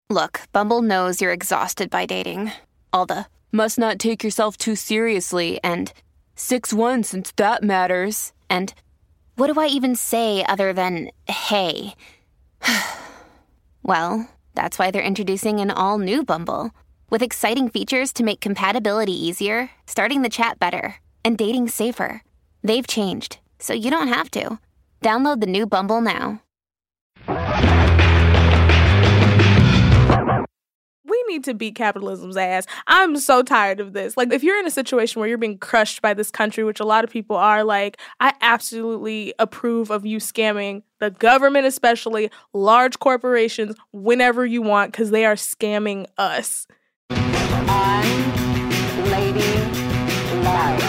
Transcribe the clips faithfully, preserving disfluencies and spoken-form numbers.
Look, Bumble knows you're exhausted by dating. All the must not take yourself too seriously and six one since that matters. And what do I even say other than hey? Well, that's why they're introducing an all-new Bumble with exciting features to make compatibility easier, starting the chat better, and dating safer. They've changed, so you don't have to. Download the new Bumble now. We need to beat capitalism's ass. I'm so tired of this. Like, if you're in a situation where you're being crushed by this country, which a lot of people are, like, I absolutely approve of you scamming the government, especially large corporations, whenever you want, because they are scamming us. I'm Lady Like.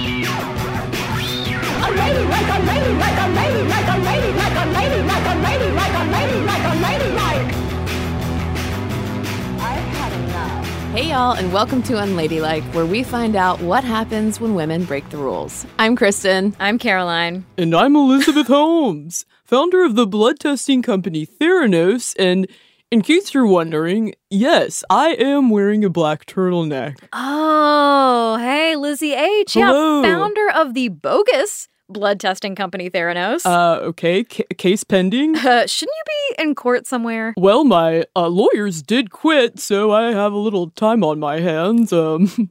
A lady like a lady like a lady like a lady like a lady like a lady like a lady like a lady like. I've had enough. Hey y'all, and welcome to Unladylike, where we find out what happens when women break the rules. I'm Kristen. I'm Caroline. And I'm Elizabeth Holmes, founder of the blood testing company Theranos, and in case you're wondering, yes, I am wearing a black turtleneck. Oh, hey, Lizzie H. Hello. Yeah, founder of the bogus blood testing company Theranos. Uh, okay, C- case pending. Uh, shouldn't you be in court somewhere? Well, my uh, lawyers did quit, so I have a little time on my hands. Um,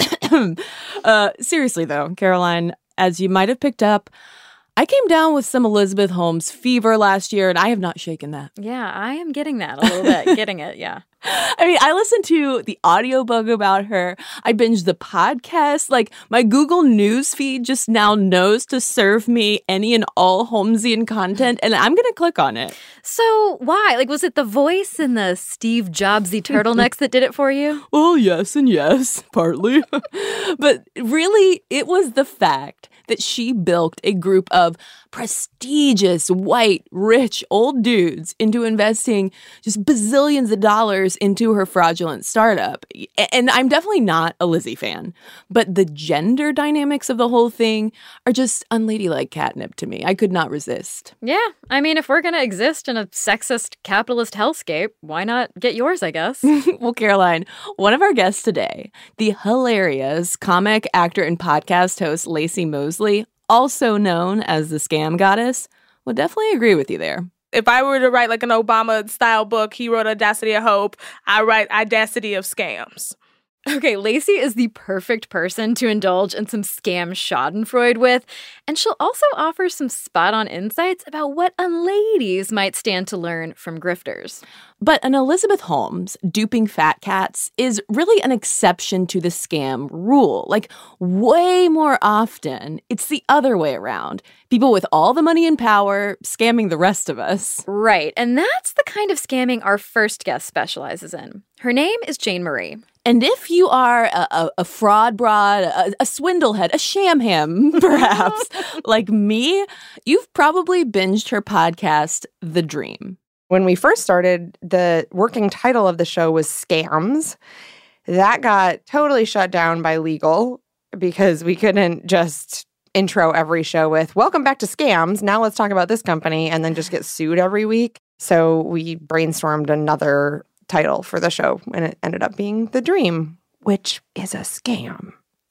uh, seriously though, Caroline, as you might have picked up, I came down with some Elizabeth Holmes fever last year, and I have not shaken that. Yeah, I am getting that a little bit. Getting it, yeah. I mean, I listened to the audiobook about her. I binged the podcast. Like, my Google News feed just now knows to serve me any and all Holmesian content, and I'm going to click on it. So why? Like, was it the voice and the Steve Jobsy turtlenecks that did it for you? Well, yes and yes, partly. But really, it was the fact that she bilked a group of prestigious, white, rich, old dudes into investing just bazillions of dollars into her fraudulent startup. And I'm definitely not a Lizzie fan, but the gender dynamics of the whole thing are just unladylike catnip to me. I could not resist. Yeah, I mean, if we're going to exist in a sexist capitalist hellscape, why not get yours, I guess? Well, Caroline, one of our guests today, the hilarious comic, actor, and podcast host Lacey Mosley, also known as the Scam Goddess, would definitely agree with you there. If I were to write like an Obama-style book, he wrote Audacity of Hope, I write Audacity of Scams. Okay, Lacey is the perfect person to indulge in some scam schadenfreude with, and she'll also offer some spot-on insights about what unladies might stand to learn from grifters. But an Elizabeth Holmes duping fat cats is really an exception to the scam rule. Like, way more often, it's the other way around. People with all the money and power scamming the rest of us. Right, and that's the kind of scamming our first guest specializes in. Her name is Jane Marie. And if you are a, a, a fraud broad, a, a swindlehead, a shamham, perhaps, like me, you've probably binged her podcast, The Dream. When we first started, the working title of the show was Scams. That got totally shut down by legal because we couldn't just intro every show with, welcome back to Scams. Now let's talk about this company, and then just get sued every week. So we brainstormed another title for the show, and it ended up being The Dream, which is a scam.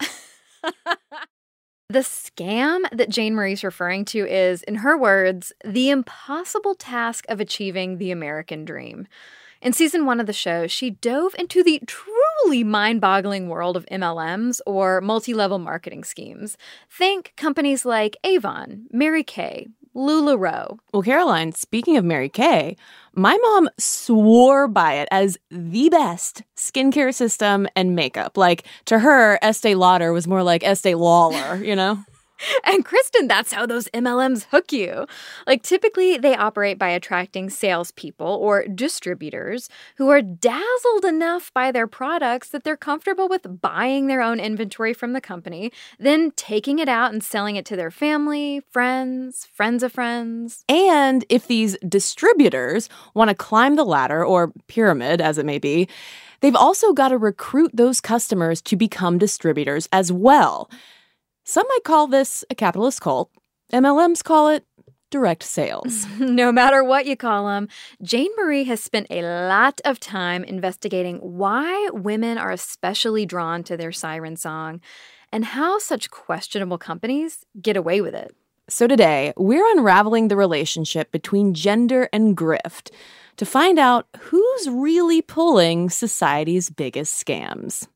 The scam that Jane Marie's referring to is, in her words, the impossible task of achieving the American dream. In season one of the show, she dove into the truly mind-boggling world of M L Ms, or multi-level marketing schemes. Think companies like Avon, Mary Kay, LuLaRoe. Well, Caroline, speaking of Mary Kay, my mom swore by it as the best skincare system and makeup. Like, to her, Estee Lauder was more like Estee Lawler, you know? And Kristen, that's how those M L Ms hook you. Like, typically, they operate by attracting salespeople or distributors who are dazzled enough by their products that they're comfortable with buying their own inventory from the company, then taking it out and selling it to their family, friends, friends of friends. And if these distributors want to climb the ladder, or pyramid, as it may be, they've also got to recruit those customers to become distributors as well. Some might call this a capitalist cult. M L Ms call it direct sales. No matter what you call them, Jane Marie has spent a lot of time investigating why women are especially drawn to their siren song and how such questionable companies get away with it. So today, we're unraveling the relationship between gender and grift to find out who's really pulling society's biggest scams.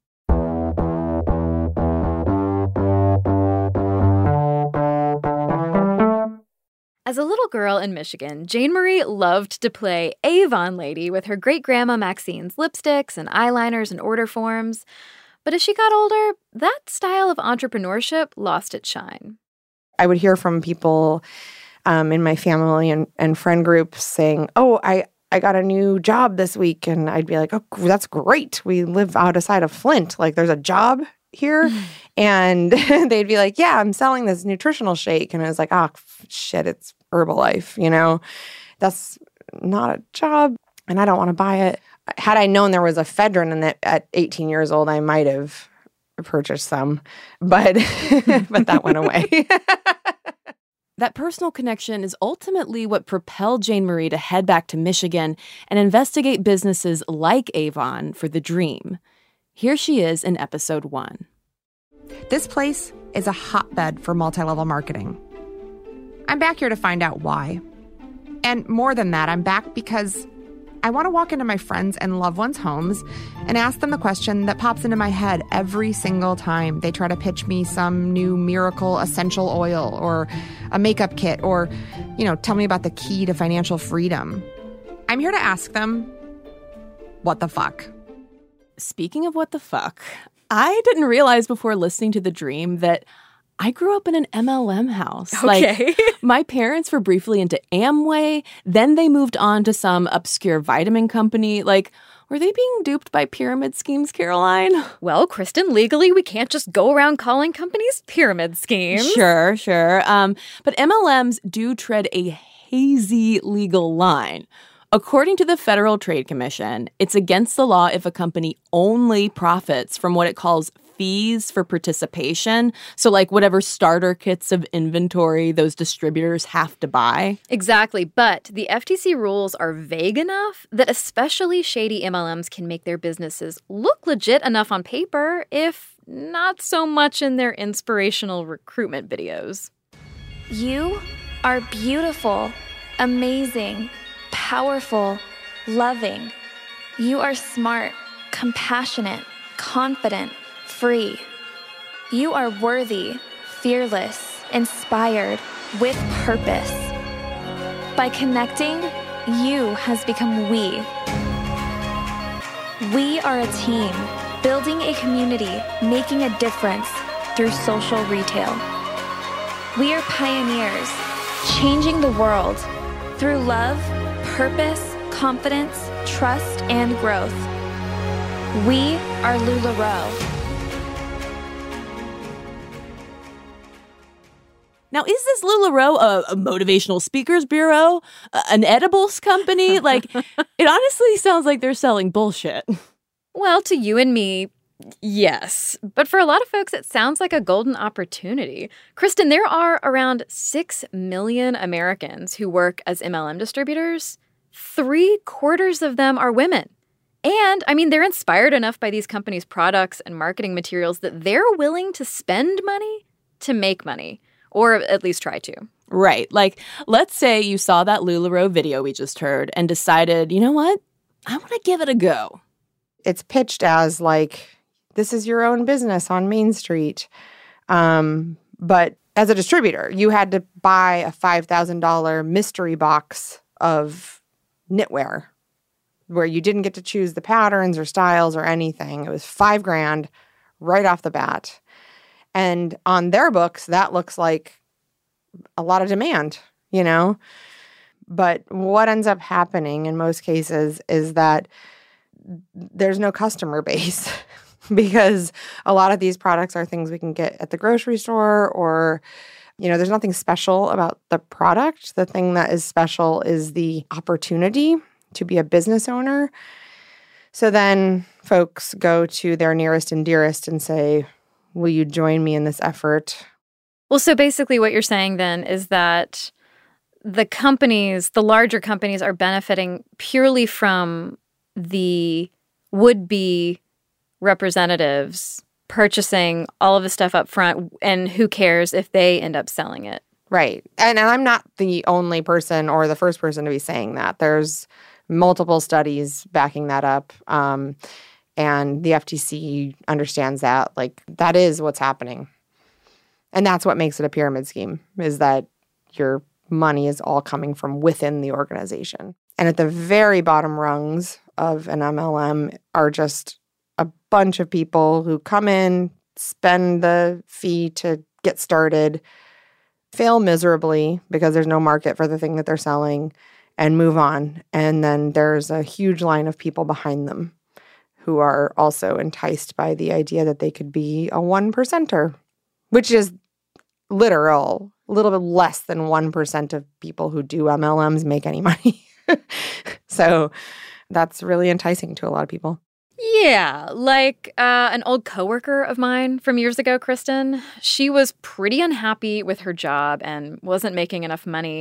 As a little girl in Michigan, Jane Marie loved to play Avon Lady with her great-grandma Maxine's lipsticks and eyeliners and order forms. But as she got older, that style of entrepreneurship lost its shine. I would hear from people um, in my family and, and friend groups saying, oh, I, I got a new job this week. And I'd be like, oh, that's great. We live outside of Flint. Like, there's a job here. And they'd be like, yeah, I'm selling this nutritional shake. And I was like, oh, shit, it's Herbalife, you know? That's not a job, and I don't want to buy it. Had I known there was ephedrine in it at eighteen years old, I might have purchased some, but but that went away. That personal connection is ultimately what propelled Jane Marie to head back to Michigan and investigate businesses like Avon for the dream. Here she is in episode one. This place is a hotbed for multi-level marketing. I'm back here to find out why. And more than that, I'm back because I want to walk into my friends' and loved ones' homes and ask them the question that pops into my head every single time they try to pitch me some new miracle essential oil or a makeup kit or, you know, tell me about the key to financial freedom. I'm here to ask them, what the fuck? Speaking of what the fuck, I didn't realize before listening to The Dream that I grew up in an M L M house. Okay. Like, my parents were briefly into Amway, then they moved on to some obscure vitamin company. Like, were they being duped by pyramid schemes, Caroline? Well, Kristen, legally, we can't just go around calling companies pyramid schemes. Sure, sure. Um, but M L Ms do tread a hazy legal line. According to the Federal Trade Commission, it's against the law if a company only profits from what it calls fees for participation. So like whatever starter kits of inventory those distributors have to buy. Exactly. But the F T C rules are vague enough that especially shady M L Ms can make their businesses look legit enough on paper, if not so much in their inspirational recruitment videos. You are beautiful, amazing, powerful, loving. You are smart, compassionate, confident, free. You are worthy, fearless, inspired, with purpose. By connecting, you has become we. We are a team, building a community, making a difference through social retail. We are pioneers, changing the world through love, purpose, confidence, trust, and growth. We are LuLaRoe. Now, is this LuLaRoe a, a motivational speakers bureau? A, an edibles company? Like, it honestly sounds like they're selling bullshit. Well, to you and me, yes. But for a lot of folks, it sounds like a golden opportunity. Kristen, there are around six million Americans who work as M L M distributors. Three quarters of them are women. And, I mean, they're inspired enough by these companies' products and marketing materials that they're willing to spend money to make money. Or at least try to. Right. Like, let's say you saw that LuLaRoe video we just heard and decided, you know what? I want to give it a go. It's pitched as like, this is your own business on Main Street. Um, but as a distributor, you had to buy a five thousand dollars mystery box of knitwear where you didn't get to choose the patterns or styles or anything. It was five grand right off the bat. And on their books, that looks like a lot of demand, you know? But what ends up happening in most cases is that there's no customer base because a lot of these products are things we can get at the grocery store or, you know, there's nothing special about the product. The thing that is special is the opportunity to be a business owner. So then folks go to their nearest and dearest and say, will you join me in this effort? Well, so basically what you're saying then is that the companies, the larger companies, are benefiting purely from the would-be representatives purchasing all of the stuff up front, and who cares if they end up selling it. Right. And, and I'm not the only person or the first person to be saying that. There's multiple studies backing that up. Um, and the F T C understands that. Like, that is what's happening. And that's what makes it a pyramid scheme, is that your money is all coming from within the organization. And at the very bottom rungs of an M L M are just a bunch of people who come in, spend the fee to get started, fail miserably because there's no market for the thing that they're selling, and move on. And then there's a huge line of people behind them who are also enticed by the idea that they could be a one percenter, which is literal. A little bit less than one percent of people who do M L Ms make any money. So that's really enticing to a lot of people. Yeah, like uh, an old coworker of mine from years ago, Kristen. She was pretty unhappy with her job and wasn't making enough money.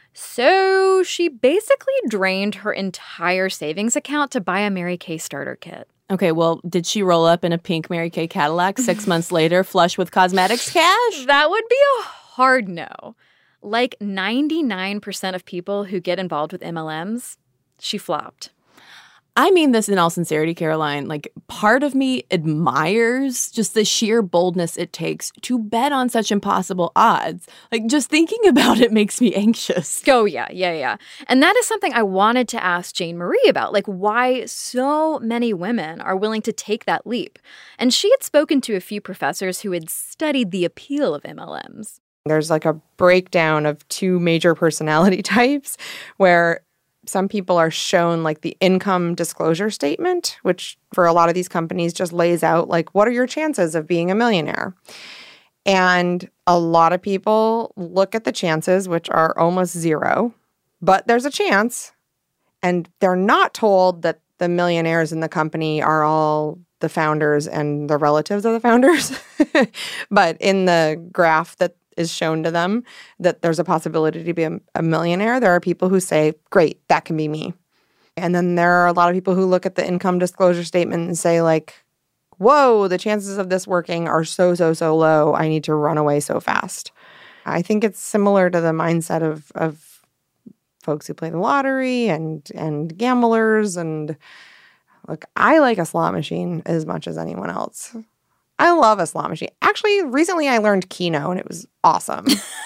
So she basically drained her entire savings account to buy a Mary Kay starter kit. Okay, well, did she roll up in a pink Mary Kay Cadillac six months later, flush with cosmetics cash? That would be a hard no. Like ninety-nine percent of people who get involved with M L Ms, she flopped. I mean this in all sincerity, Caroline. Like, part of me admires just the sheer boldness it takes to bet on such impossible odds. Like, just thinking about it makes me anxious. Oh, yeah, yeah, yeah. And that is something I wanted to ask Jane Marie about, like why so many women are willing to take that leap. And she had spoken to a few professors who had studied the appeal of M L Ms. There's like a breakdown of two major personality types where some people are shown like the income disclosure statement, which for a lot of these companies just lays out like, what are your chances of being a millionaire? And a lot of people look at the chances, which are almost zero, but there's a chance. And they're not told that the millionaires in the company are all the founders and the relatives of the founders. But in the graph that is shown to them that there's a possibility to be a, a millionaire, there are people who say, great, that can be me. And then there are a lot of people who look at the income disclosure statement and say, like, whoa, the chances of this working are so, so, so low. I need to run away so fast. I think it's similar to the mindset of, of folks who play the lottery and, and gamblers. And look, I like a slot machine as much as anyone else. I love a slot machine. Actually, recently I learned Keno, and it was awesome.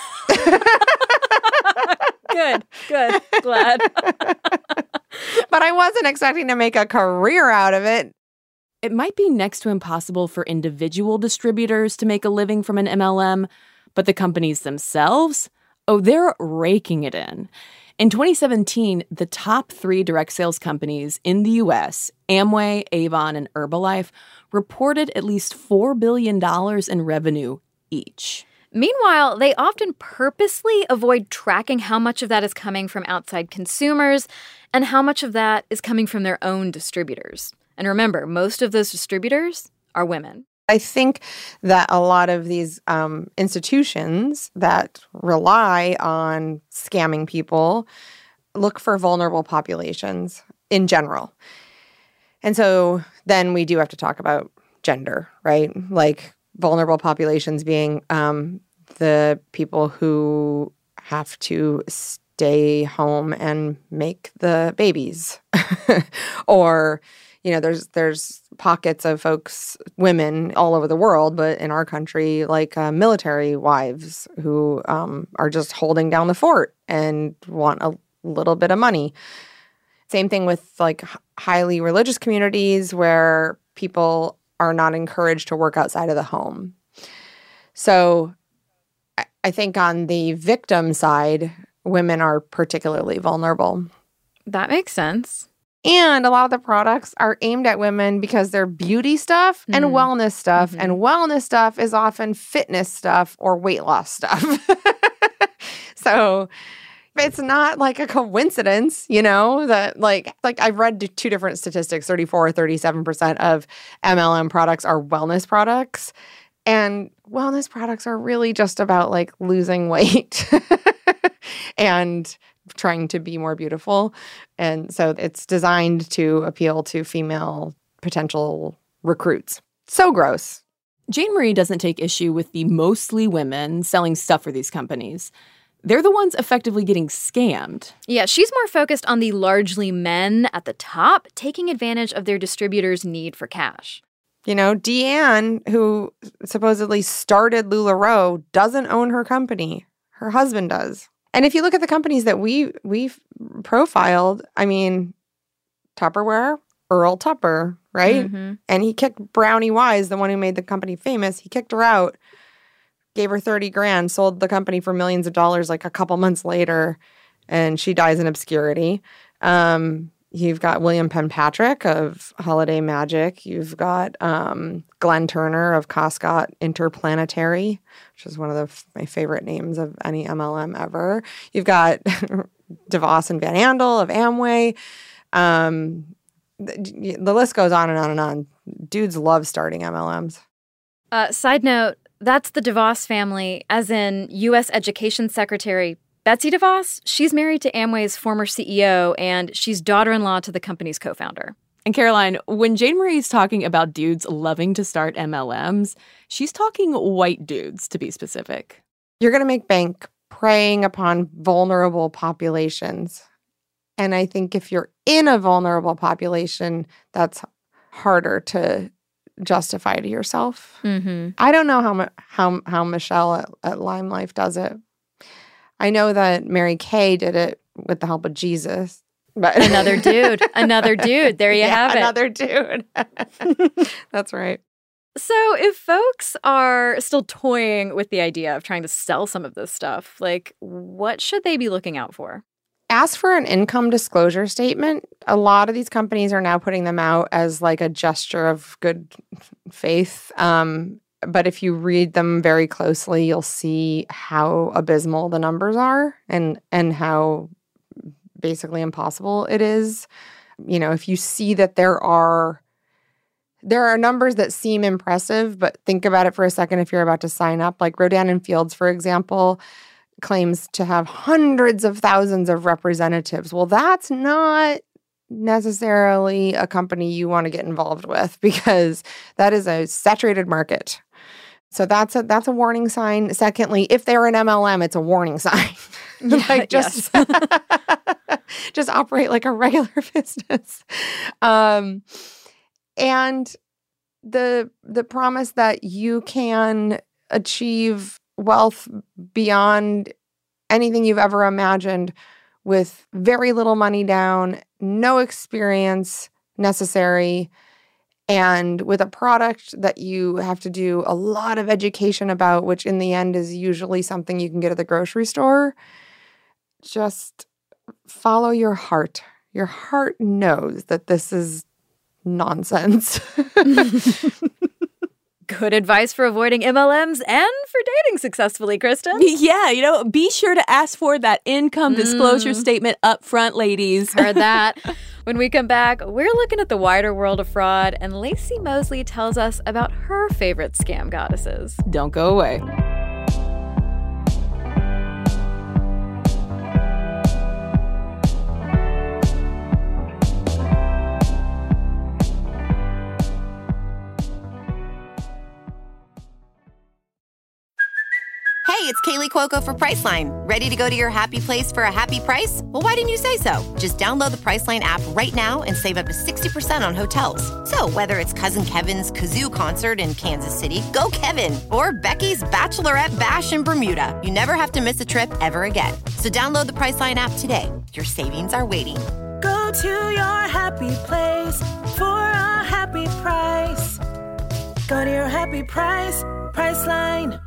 Good, good, glad. But I wasn't expecting to make a career out of it. It might be next to impossible for individual distributors to make a living from an M L M, but the companies themselves, oh, they're raking it in. In twenty seventeen, the top three direct sales companies in the U S, Amway, Avon, and Herbalife, reported at least four billion dollars in revenue each. Meanwhile, they often purposely avoid tracking how much of that is coming from outside consumers and how much of that is coming from their own distributors. And remember, most of those distributors are women. I think that a lot of these um, institutions that rely on scamming people look for vulnerable populations in general. And so then we do have to talk about gender, right? Like vulnerable populations being um, the people who have to stay home and make the babies. Or, you know, there's there's pockets of folks, women all over the world, but in our country, like uh, military wives who um, are just holding down the fort and want a little bit of money. Same thing with like h- highly religious communities where people are not encouraged to work outside of the home. So I, I think on the victim side, women are particularly vulnerable. That makes sense. And a lot of the products are aimed at women because they're beauty stuff and Mm. wellness stuff. Mhm. And wellness stuff is often fitness stuff or weight loss stuff. So it's not like a coincidence, you know, that like, like I've read two different statistics, thirty-four or thirty-seven percent of M L M products are wellness products. And wellness products are really just about like losing weight. and trying to be more beautiful. And so it's designed to appeal to female potential recruits. So gross. Jane Marie doesn't take issue with the mostly women selling stuff for these companies. They're the ones effectively getting scammed. Yeah, she's more focused on the largely men at the top taking advantage of their distributors' need for cash. You know, Deanne, who supposedly started LuLaRoe, doesn't own her company. Her husband does. And if you look at the companies that we we've profiled, I mean, Tupperware, Earl Tupper, right? Mm-hmm. And he kicked Brownie Wise, the one who made the company famous. He kicked her out, gave her thirty grand, sold the company for millions of dollars like a couple months later, and she dies in obscurity. Um, you've got William Penpatrick of Holiday Magic. You've got um, Glenn Turner of Coscott Interplanetary, which is one of the, my favorite names of any M L M ever. You've got DeVos and Van Andel of Amway. Um, the, the list goes on and on and on. Dudes love starting M L Ms. Uh, side note, that's the DeVos family, as in U S Education Secretary Betsy DeVos. She's married to Amway's former C E O, and she's daughter-in-law to the company's co-founder. And Caroline, when Jane Marie's talking about dudes loving to start M L Ms, she's talking white dudes, to be specific. You're going to make bank preying upon vulnerable populations. And I think if you're in a vulnerable population, that's harder to justify to yourself. Mm-hmm. I don't know how how how Michelle at, at Lime Life does it. I know that Mary Kay did it with the help of Jesus. But Another dude. Another dude. There you yeah, have it. Another dude. That's right. So if folks are still toying with the idea of trying to sell some of this stuff, like, what should they be looking out for? Ask for an income disclosure statement. A lot of these companies are now putting them out as like a gesture of good faith. Um, but if you read them very closely, you'll see how abysmal the numbers are and and how basically impossible it is. You know, if you see that there are there are numbers that seem impressive, but think about it for a second if you're about to sign up. Like Rodan and Fields, for example, claims to have hundreds of thousands of representatives. Well, that's not necessarily a company you want to get involved with because that is a saturated market. So that's a that's a warning sign. Secondly, if they're an M L M, it's a warning sign. Yeah, like just, just operate like a regular business. Um, and the the promise that you can achieve wealth beyond anything you've ever imagined with very little money down, no experience necessary, and with a product that you have to do a lot of education about, which in the end is usually something you can get at the grocery store. Just follow your heart. Your heart knows that this is nonsense. Good advice for avoiding M L Ms and for dating successfully, Kristen. Yeah, you know, be sure to ask for that income disclosure Mm. statement up front, ladies. Heard that. When we come back, we're looking at the wider world of fraud, and Lacey Mosley tells us about her favorite scam goddesses. Don't go away. Hey, it's Kaylee Cuoco for Priceline. Ready to go to your happy place for a happy price? Well, why didn't you say so? Just download the Priceline app right now and save up to sixty percent on hotels. So whether it's Cousin Kevin's Kazoo Concert in Kansas City, go Kevin, or Becky's Bachelorette Bash in Bermuda, you never have to miss a trip ever again. So download the Priceline app today. Your savings are waiting. Go to your happy place for a happy price. Go to your happy price, Priceline.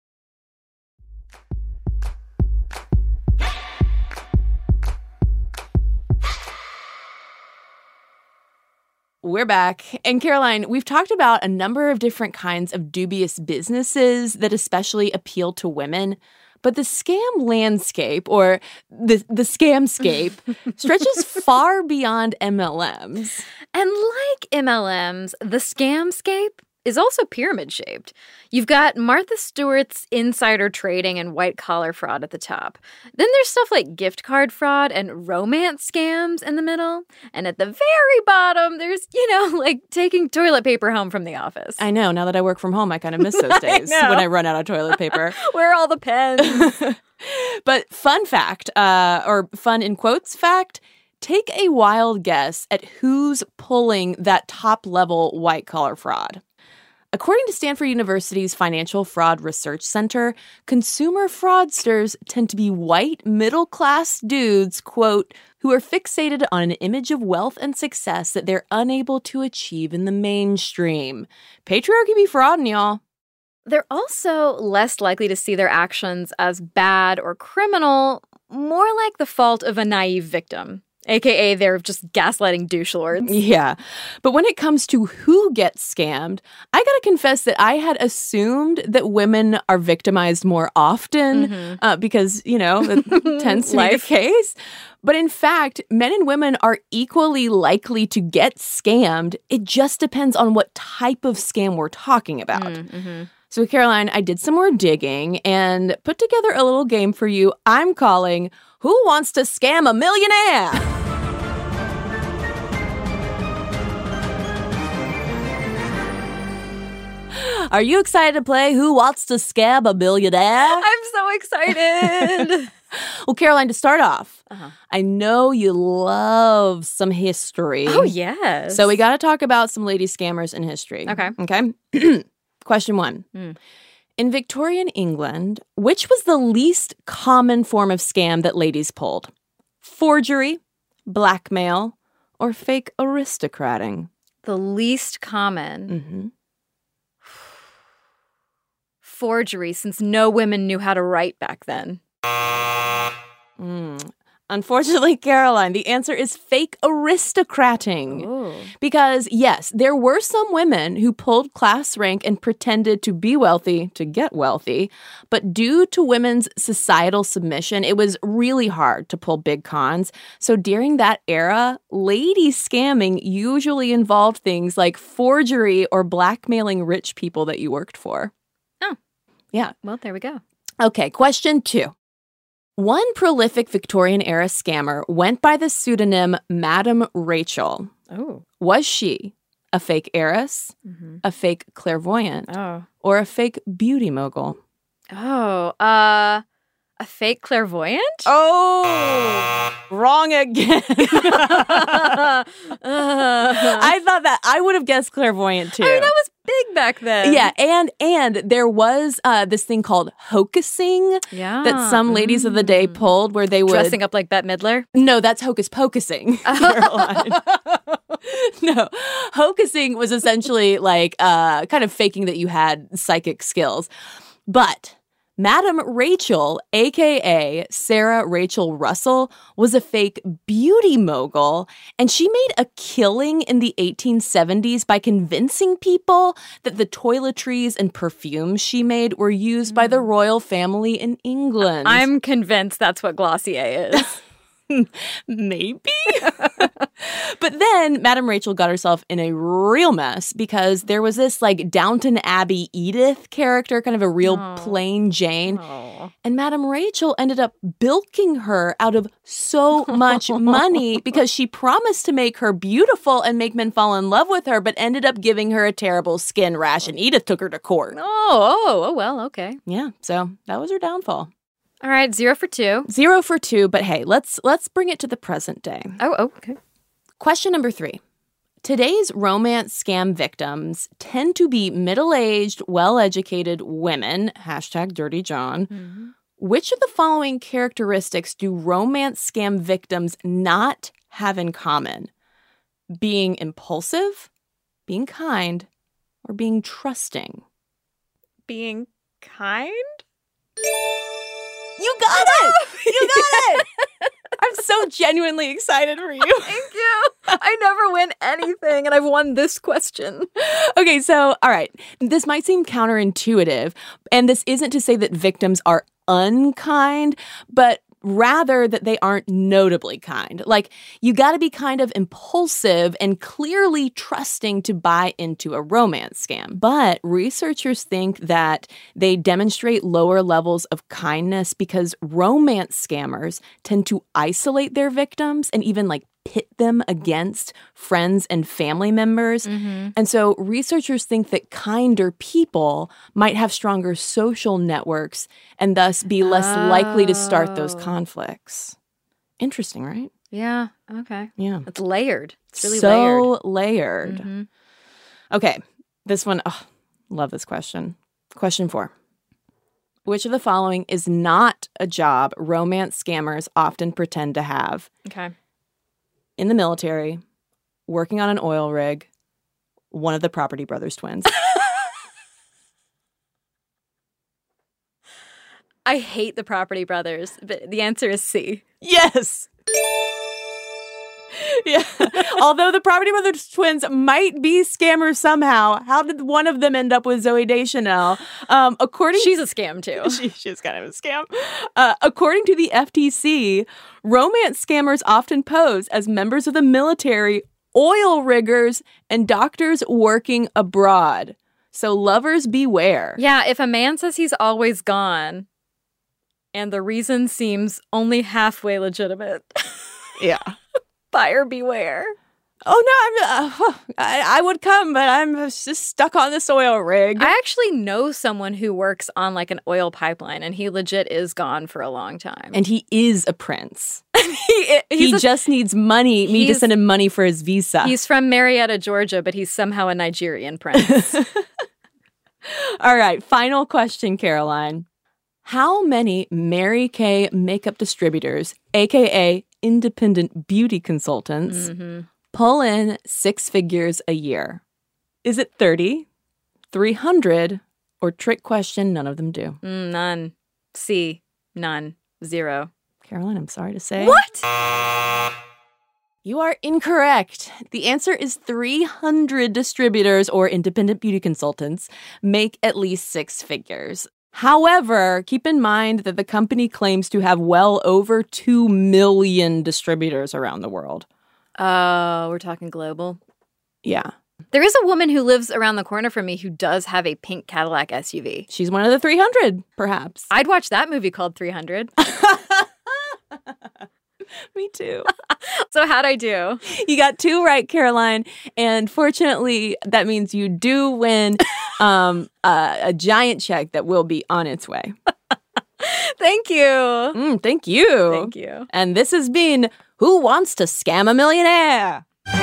We're back. And Caroline, we've talked about a number of different kinds of dubious businesses that especially appeal to women. But the scam landscape, or the, the scamscape, stretches far beyond M L Ms. And like M L Ms, the scamscape is also pyramid-shaped. You've got Martha Stewart's insider trading and white-collar fraud at the top. Then there's stuff like gift card fraud and romance scams in the middle. And at the very bottom, there's, you know, like taking toilet paper home from the office. I know. Now that I work from home, I kind of miss those days I know. when I run out of toilet paper. Where are all the pens? But fun fact, uh, or fun in quotes fact, take a wild guess at who's pulling that top-level white-collar fraud. According to Stanford University's Financial Fraud Research Center, consumer fraudsters tend to be white, middle-class dudes, quote, who are fixated on an image of wealth and success that they're unable to achieve in the mainstream. Patriarchy be frauding, y'all. They're also less likely to see their actions as bad or criminal, more like the fault of a naive victim. A K A they're just gaslighting douche lords. Yeah. But when it comes to who gets scammed, I gotta confess that I had assumed that women are victimized more often Mm-hmm. uh, because, you know, that tends to be the Life. case. But in fact, men and women are equally likely to get scammed. It just depends on what type of scam we're talking about. Mm-hmm. So, Caroline, I did some more digging and put together a little game for you I'm calling Who Wants to Scam a Millionaire? Are you excited to play Who Wants to Scam a Millionaire? I'm so excited. Well, Caroline, to start off, Uh-huh. I know you love some history. Oh, yes. So we got to talk about some lady scammers in history. Okay. Okay. Question one. Mm. In Victorian England, which was the least common form of scam that ladies pulled? Forgery, blackmail, or fake aristocrating? The least common. Mm-hmm. Forgery, since no women knew how to write back then. Mm. Unfortunately, Caroline, the answer is fake aristocrating. Ooh. Because, yes, there were some women who pulled class rank and pretended to be wealthy to get wealthy. But due to women's societal submission, it was really hard to pull big cons. So during that era, lady scamming usually involved things like forgery or blackmailing rich people that you worked for. Oh. Yeah. Well, there we go. Okay, question two. One prolific Victorian-era scammer went by the pseudonym Madame Rachel. Oh. Was she a fake heiress, Mm-hmm. a fake clairvoyant, Oh. or a fake beauty mogul? Oh. Uh, a fake clairvoyant? Oh, wrong again. uh, I thought that I would have guessed clairvoyant too. I mean, that was big back then. Yeah, and and there was uh, this thing called hocusing Yeah. that some ladies of the day pulled, where they would Dressing up like Bette Midler? No, that's hocus pocusing, Caroline. No, hocusing was essentially like uh, kind of faking that you had psychic skills. But Madame Rachel, a k a. Sarah Rachel Russell, was a fake beauty mogul, and she made a killing in the eighteen seventies by convincing people that the toiletries and perfumes she made were used by the royal family in England. I'm convinced that's what Glossier is. Maybe. But then Madame Rachel got herself in a real mess because there was this like Downton Abbey Edith character, kind of a real Oh. plain Jane. Oh. And Madame Rachel ended up bilking her out of so much money because she promised to make her beautiful and make men fall in love with her, but ended up giving her a terrible skin rash, and Edith took her to court. Oh, oh, oh, well, okay. Yeah, so that was her downfall. All right, zero for two. Zero for two, but hey, let's let's bring it to the present day. Oh, oh, okay. Question number three. Today's romance scam victims tend to be middle-aged, well-educated women, hashtag Dirty John. Mm-hmm. Which of the following characteristics do romance scam victims not have in common? Being impulsive, being kind, or being trusting? Being kind? You got it! You got it! I'm so genuinely excited for you. Thank you. I never win anything, and I've won this question. Okay, so, all right. This might seem counterintuitive, and this isn't to say that victims are unkind, but rather that they aren't notably kind. Like, you got to be kind of impulsive and clearly trusting to buy into a romance scam. But researchers think that they demonstrate lower levels of kindness because romance scammers tend to isolate their victims and even like pit them against friends and family members. Mm-hmm. And so researchers think that kinder people might have stronger social networks and thus be less oh. likely to start those conflicts. Interesting, right? Yeah. Okay. Yeah. It's layered. It's really so layered. layered. Mm-hmm. Okay. This one, oh, love this question. Question four. Which of the following is not a job romance scammers often pretend to have? Okay. In the military, working on an oil rig, one of the Property Brothers twins. I hate the Property Brothers, but the answer is C. Yes. Yeah. Although the Property Brothers twins might be scammers somehow, how did one of them end up with Zooey Deschanel? Um, according she's a scam too. she, she's kind of a scam. Uh, according to the F T C, romance scammers often pose as members of the military, oil riggers, and doctors working abroad. So lovers beware. Yeah, if a man says he's always gone, and the reason seems only halfway legitimate. Yeah. Buyer beware. Oh, no, I'm, uh, I, I would come, but I'm just stuck on this oil rig. I actually know someone who works on like an oil pipeline, and he legit is gone for a long time. And he is a prince. he he a, just needs money, me to send him money for his visa. He's from Marietta, Georgia, but he's somehow a Nigerian prince. All right, final question, Caroline. How many Mary Kay makeup distributors, a k a independent beauty consultants, mm-hmm. pull in six figures a year? Is it thirty, three hundred, or trick question, none of them do? Mm, none. C. None. Zero. Caroline, I'm sorry to say. What? You are incorrect. The answer is three hundred distributors or independent beauty consultants make at least six figures. However, keep in mind that the company claims to have well over two million distributors around the world. Oh, uh, we're talking global? Yeah. There is a woman who lives around the corner from me who does have a pink Cadillac S U V. She's one of the three hundred, perhaps. I'd watch that movie called three hundred. Me too. So how'd I do? You got two right, Caroline. And fortunately, that means you do win um, uh, a giant check that will be on its way. Thank you. Mm, thank you. Thank you. And this has been Who Wants to Scam a Millionaire?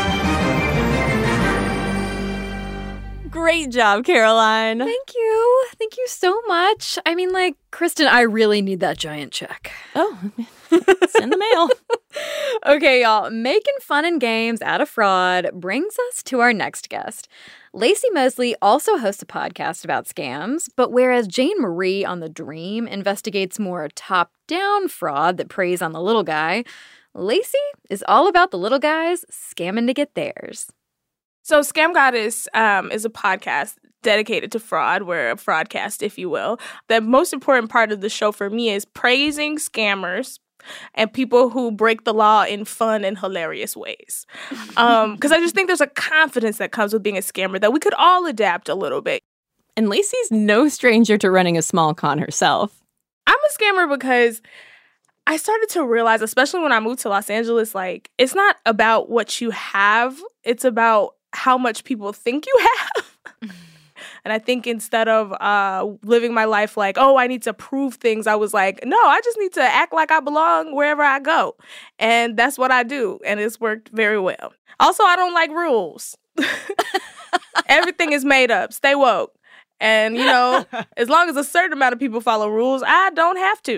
Great job, Caroline. Thank you. Thank you so much. I mean, like, Kristen, I really need that giant check. Oh, it's in the mail. Okay, y'all. Making fun and games out of fraud brings us to our next guest. Lacey Mosley also hosts a podcast about scams, but whereas Jane Marie on The Dream investigates more top-down fraud that preys on the little guy, Lacey is all about the little guys scamming to get theirs. So Scam Goddess um, is a podcast dedicated to fraud. We're a fraudcast, if you will. The most important part of the show for me is praising scammers and people who break the law in fun and hilarious ways. Um, because I just think there's a confidence that comes with being a scammer that we could all adapt a little bit. And Lacey's no stranger to running a small con herself. I'm a scammer because I started to realize, especially when I moved to Los Angeles, like, it's not about what you have. It's about how much people think you have. And I think instead of uh, living my life like, oh, I need to prove things, I was like, no, I just need to act like I belong wherever I go. And that's what I do. And it's worked very well. Also, I don't like rules. Everything is made up. Stay woke. And, you know, as long as a certain amount of people follow rules, I don't have to.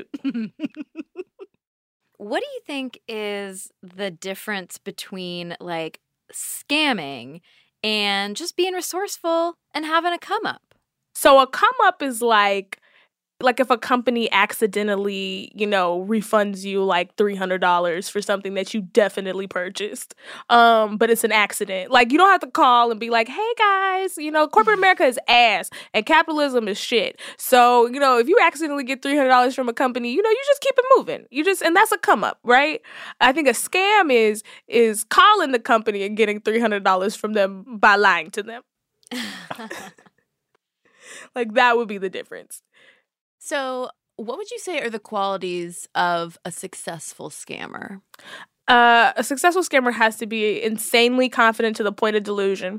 What do you think is the difference between, like, scamming and just being resourceful and having a come up? So a come up is like like if a company accidentally, you know, refunds you like three hundred dollars for something that you definitely purchased, um, but it's an accident. Like, you don't have to call and be like, hey, guys, you know, corporate America is ass and capitalism is shit. So, you know, if you accidentally get three hundred dollars from a company, you know, you just keep it moving. You just, and that's a come up, right? I think a scam is is calling the company and getting three hundred dollars from them by lying to them. Like, that would be the difference. So what would you say are the qualities of a successful scammer? Uh, a successful scammer has to be insanely confident to the point of delusion.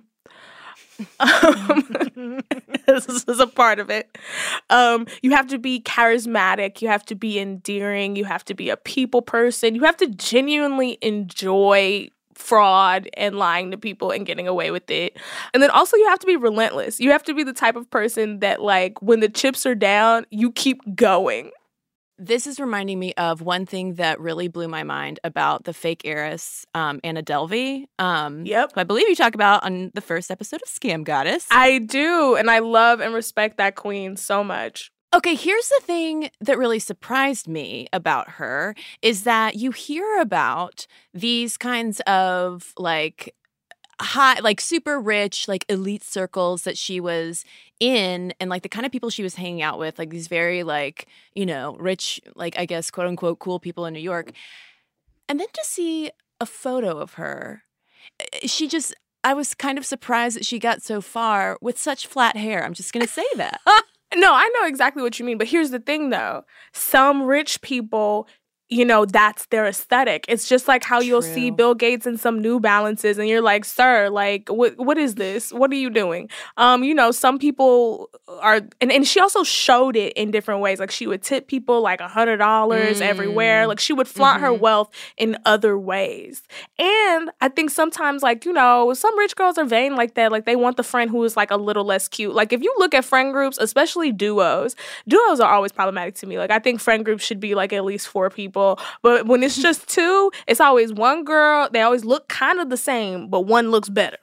Um, this is a part of it. Um, you have to be charismatic. You have to be endearing. You have to be a people person. You have to genuinely enjoy fraud and lying to people and getting away with it. And then also you have to be relentless. You have to be the type of person that, like, when the chips are down, you keep going. This is reminding me of one thing that really blew my mind about the fake heiress, um, Anna Delvey. Um, yep. Who I believe you talk about on the first episode of Scam Goddess. I do, and I love and respect that queen so much. Okay, here's the thing that really surprised me about her is that you hear about these kinds of, like, high, like super rich, like elite circles that she was in, and like the kind of people she was hanging out with, like these very, like, you know, rich, like, I guess, quote unquote, cool people in New York. And then to see a photo of her, she just, I was kind of surprised that she got so far with such flat hair. I'm just going to say that. No, I know exactly what you mean. But here's the thing, though. Some rich people, you know, that's their aesthetic. It's just like how True. You'll see Bill Gates in some New Balances and you're like, sir, like, what what is this? What are you doing? Um, you know, some people are, and, and she also showed it in different ways. Like, she would tip people like one hundred dollars mm. everywhere. Like, she would flaunt mm-hmm. her wealth in other ways. And I think sometimes, like, you know, some rich girls are vain like that. Like, they want the friend who is like a little less cute. Like, if you look at friend groups, especially duos, duos are always problematic to me. Like, I think friend groups should be like at least four people. But when it's just two, it's always one girl. They always look kind of the same, but one looks better.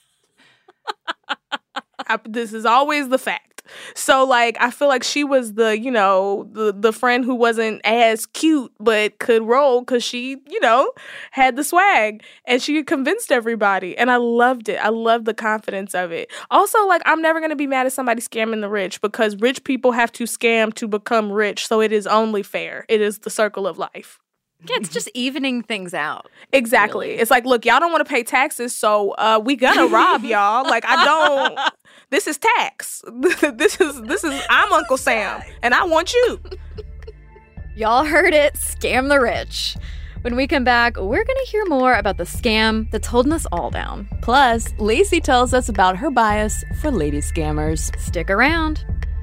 I, this is always the fact. So, like, I feel like she was the, you know, the, the friend who wasn't as cute, but could roll because she, you know, had the swag and she convinced everybody. And I loved it. I loved the confidence of it. Also, like, I'm never going to be mad at somebody scamming the rich because rich people have to scam to become rich. So it is only fair. It is the circle of life. Yeah, it's just evening things out. Exactly. Really. It's like, look, y'all don't want to pay taxes, so uh, we gonna rob y'all. Like, I don't. This is tax. this is this is. I'm Uncle Sam, and I want you. Y'all heard it. Scam the rich. When we come back, we're gonna hear more about the scam that's holding us all down. Plus, Lacey tells us about her bias for lady scammers. Stick around.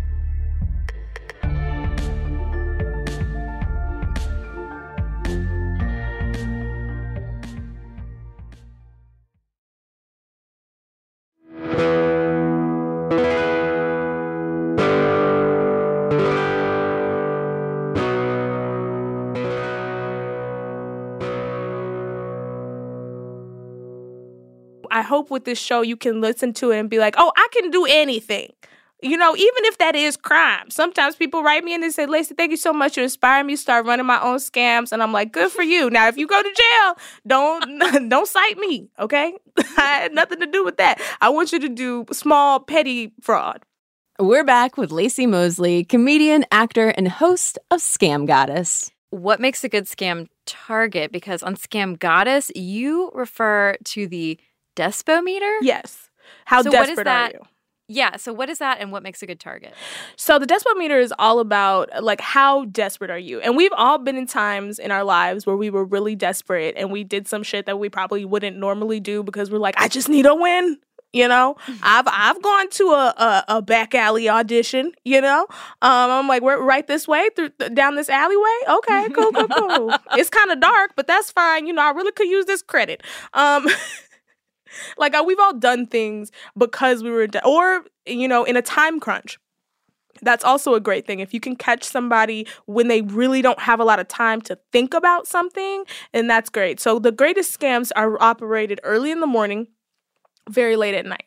I hope with this show you can listen to it and be like, oh, I can do anything. You know, even if that is crime. Sometimes people write me and they say, Lacey, thank you so much. You inspire me to start running my own scams. And I'm like, good for you. Now, if you go to jail, don't don't cite me, okay? I had nothing to do with that. I want you to do small, petty fraud. We're back with Lacey Mosley, comedian, actor, and host of Scam Goddess. What makes a good scam target? Because on Scam Goddess, you refer to the Despometer? Yes. How so desperate what is that? are you? Yeah, so what is that and what makes a good target? So the Despometer is all about, like, how desperate are you? And we've all been in times in our lives where we were really desperate and we did some shit that we probably wouldn't normally do because we're like, I just need a win. You know, I've I've gone to a, a, a back alley audition, you know. Um, I'm like, we're right this way, through down this alleyway. Okay, cool, cool, cool. It's kind of dark, but that's fine. You know, I really could use this credit. Um Like, uh, we've all done things because we were, de- or, you know, in a time crunch. That's also a great thing. If you can catch somebody when they really don't have a lot of time to think about something, then that's great. So the greatest scams are operated early in the morning, very late at night.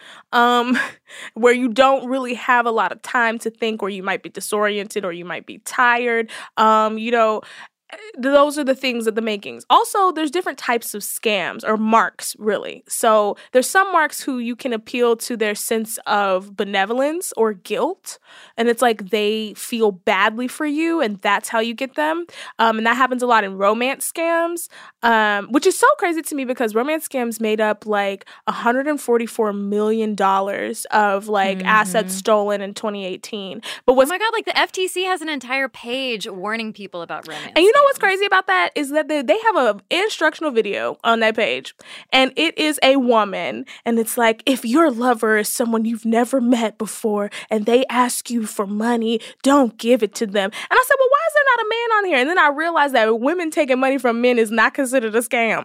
um, where you don't really have a lot of time to think, or you might be disoriented, or you might be tired. Um, you know, those are the things of the makings. Also, there's different types of scams or marks, really. So there's some marks who you can appeal to their sense of benevolence or guilt. And it's like they feel badly for you, and that's how you get them. Um, and that happens a lot in romance scams, um, which is so crazy to me because romance scams made up like one hundred forty-four million dollars of like mm-hmm. assets stolen in twenty eighteen. But what's oh my God, like the F T C has an entire page warning people about romance. And you know what's crazy about that is that they, they have an instructional video on that page, and it is a woman, and it's like, if your lover is someone you've never met before and they ask you for money, don't give it to them. And I said, well, why is there not a man on here? And then I realized that women taking money from men is not considered a scam.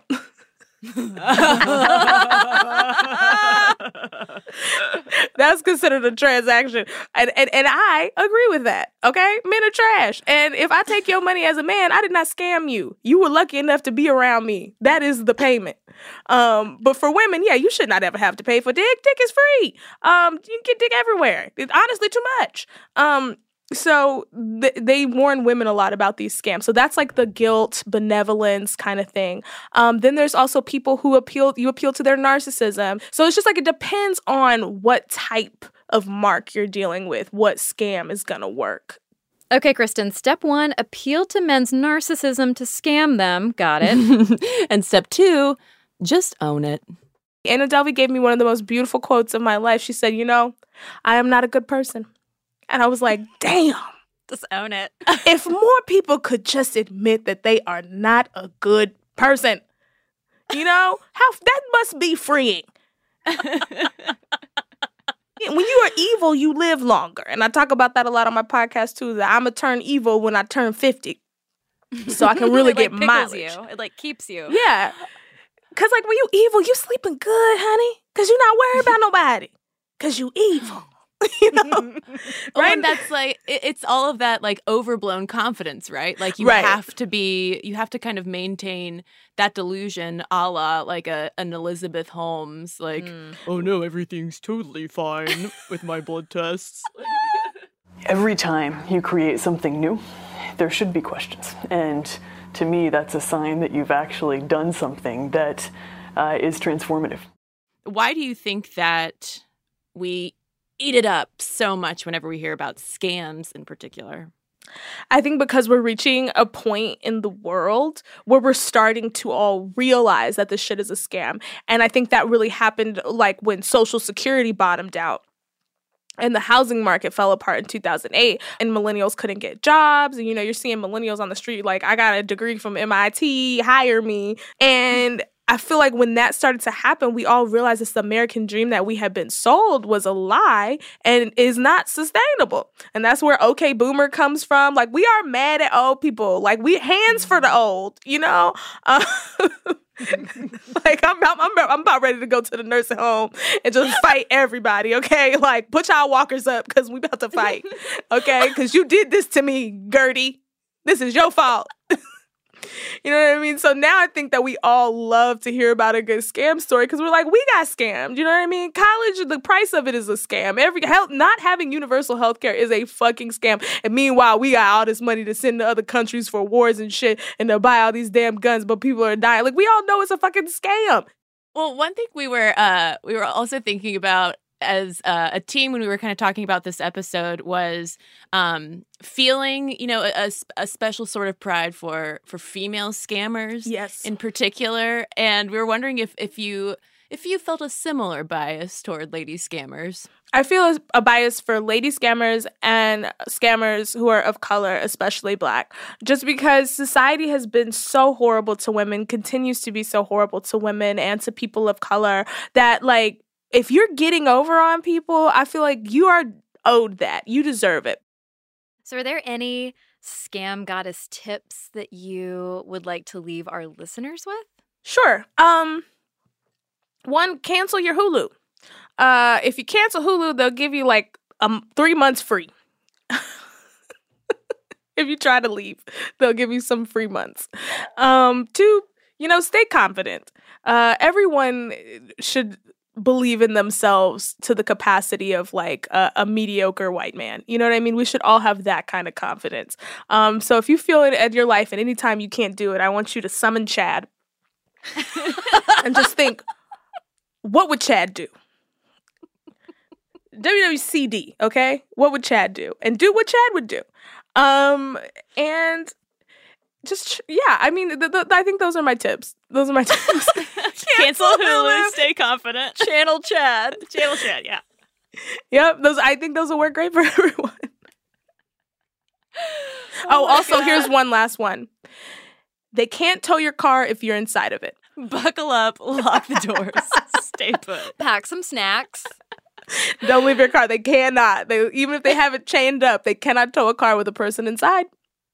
That's considered a transaction, and, and and I agree with that. Okay, men are trash, and if I take your money as a man, I did not scam you. You were lucky enough to be around me. That is the payment. Um, but for women, yeah, you should not ever have to pay for dick. Dick is free. Um, you can get dick everywhere. It's honestly too much. Um. So th- they warn women a lot about these scams. So that's like the guilt, benevolence kind of thing. Um, then there's also people who appeal, you appeal to their narcissism. So it's just like it depends on what type of mark you're dealing with, what scam is going to work. Okay, Kristen, step one, appeal to men's narcissism to scam them. Got it. And step two, just own it. Anna Delvey gave me one of the most beautiful quotes of my life. She said, you know, I am not a good person. And I was like, damn. Just own it. If more people could just admit that they are not a good person, you know, how that must be freeing. When you are evil, you live longer. And I talk about that a lot on my podcast, too, that I'm going to turn evil when I turn fifty. So I can really it, like, get mileage. You. It, like, keeps you. Yeah. Because, like, when you evil, you sleeping good, honey. Because you're not worried about nobody. Because you evil. You know, right? And that's like it, it's all of that like overblown confidence, right? Like you right. have to be, you have to kind of maintain that delusion, a la like a an Elizabeth Holmes, like mm. oh no, everything's totally fine with my blood tests. Every time you create something new, there should be questions, and to me, that's a sign that you've actually done something that uh, is transformative. Why do you think that we eat it up so much whenever we hear about scams in particular? I think because we're reaching a point in the world where we're starting to all realize that this shit is a scam. And I think that really happened like when Social Security bottomed out and the housing market fell apart in two thousand eight and millennials couldn't get jobs. And, you know, you're seeing millennials on the street like, I got a degree from M I T, hire me. And I feel like when that started to happen, we all realized this American dream that we had been sold was a lie and is not sustainable. And that's where OK Boomer comes from. Like, we are mad at old people. Like, we hands for the old, you know? Uh, like, I'm, I'm, I'm, I'm about ready to go to the nursing home and just fight everybody, okay? Like, put y'all walkers up because we about to fight, okay? Because you did this to me, Gertie. This is your fault. You know what I mean? So now I think that we all love to hear about a good scam story because we're like, we got scammed. You know what I mean? College, the price of it is a scam. Every health, not having universal health care is a fucking scam. And meanwhile, we got all this money to send to other countries for wars and shit and to buy all these damn guns, but people are dying. Like, we all know it's a fucking scam. Well, one thing we were uh, we were also thinking about as uh, a team when we were kind of talking about this episode was um, feeling, you know, a, a special sort of pride for for female scammers, yes, in particular. And we were wondering if if you if you felt a similar bias toward lady scammers. I feel a bias for lady scammers and scammers who are of color, especially Black, just because society has been so horrible to women, continues to be so horrible to women and to people of color that, like, if you're getting over on people, I feel like you are owed that. You deserve it. So are there any scam goddess tips that you would like to leave our listeners with? Sure. Um, one, cancel your Hulu. Uh, if you cancel Hulu, they'll give you like um three months free. If you try to leave, they'll give you some free months. Um, two, you know, stay confident. Uh, everyone should believe in themselves to the capacity of like a, a mediocre white man. You know what I mean? We should all have that kind of confidence. Um, so if you feel it in your life and anytime you can't do it, I want you to summon Chad and just think, what would Chad do? W W C D, okay? What would Chad do? And do what Chad would do. Um, and just, yeah, I mean, th- th- I think those are my tips. Those are my tips. Cancel Hulu, stay confident. Channel Chad. Channel Chad, yeah. Yep, those. I think those will work great for everyone. Oh, Oh my also, God. here's one last one. They can't tow your car if you're inside of it. Buckle up, lock the doors, stay put. Pack some snacks. Don't leave your car. They cannot. They, even if they have it chained up, they cannot tow a car with a person inside.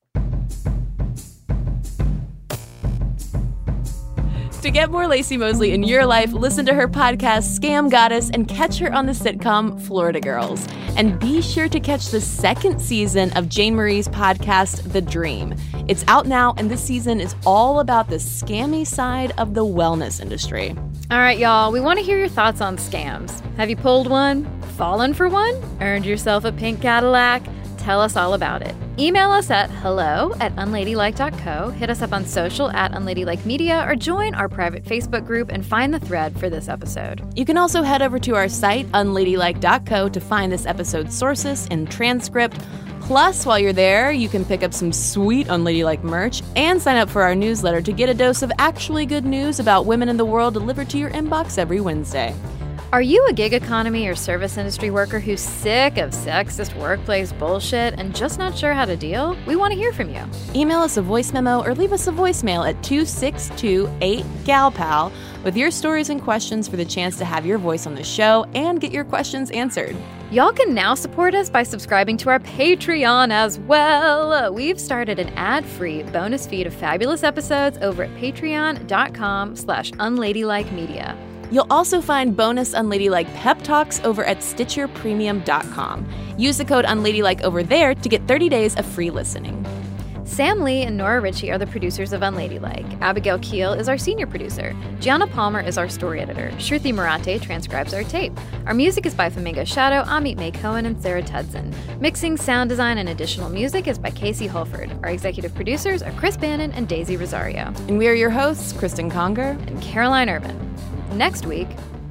To get more Lacey Mosley in your life, listen to her podcast, Scam Goddess, and catch her on the sitcom Florida Girls. And be sure to catch the second season of Jane Marie's podcast, The Dream. It's out now, and this season is all about the scammy side of the wellness industry. All right, y'all, we want to hear your thoughts on scams. Have you pulled one? Fallen for one? Earned yourself a pink Cadillac? Tell us all about it. Email us at hello at unladylike dot co, hit us up on social at unladylike media, or join our private Facebook group and find the thread for this episode. You can also head over to our site, unladylike dot co, to find this episode's sources and transcript. Plus, while you're there, you can pick up some sweet Unladylike merch and sign up for our newsletter to get a dose of actually good news about women in the world delivered to your inbox every Wednesday. Are you a gig economy or service industry worker who's sick of sexist workplace bullshit and just not sure how to deal? We want to hear from you. Email us a voice memo or leave us a voicemail at two six two eight gal pal with your stories and questions for the chance to have your voice on the show and get your questions answered. Y'all can now support us by subscribing to our Patreon as well. We've started an ad-free bonus feed of fabulous episodes over at patreon.com slash unladylikemedia. You'll also find bonus Unladylike pep talks over at stitcher premium dot com. Use the code Unladylike over there to get thirty days of free listening. Sam Lee and Nora Ritchie are the producers of Unladylike. Abigail Keel is our senior producer. Gianna Palmer is our story editor. Shruti Maratte transcribes our tape. Our music is by Flamingo Shadow, Amit May Cohen, and Sarah Tudson. Mixing, sound design, and additional music is by Casey Holford. Our executive producers are Chris Bannon and Daisy Rosario. And we are your hosts, Kristen Conger and Caroline Urban. Next week,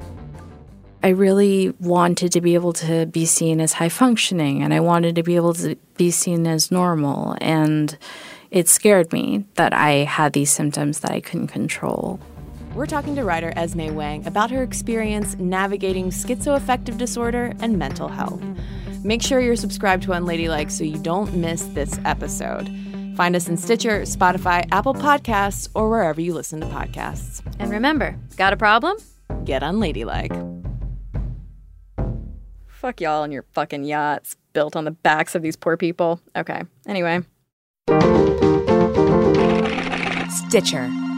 I really wanted to be able to be seen as high functioning, and I wanted to be able to be seen as normal, and it scared me that I had these symptoms that I couldn't control. We're talking to writer Esme Wang about her experience navigating schizoaffective disorder and mental health. Make sure you're subscribed to Unladylike so you don't miss this episode. Find us in Stitcher, Spotify, Apple Podcasts, or wherever you listen to podcasts. And remember, got a problem? Get unladylike. Fuck y'all and your fucking yachts built on the backs of these poor people. Okay, anyway. Stitcher.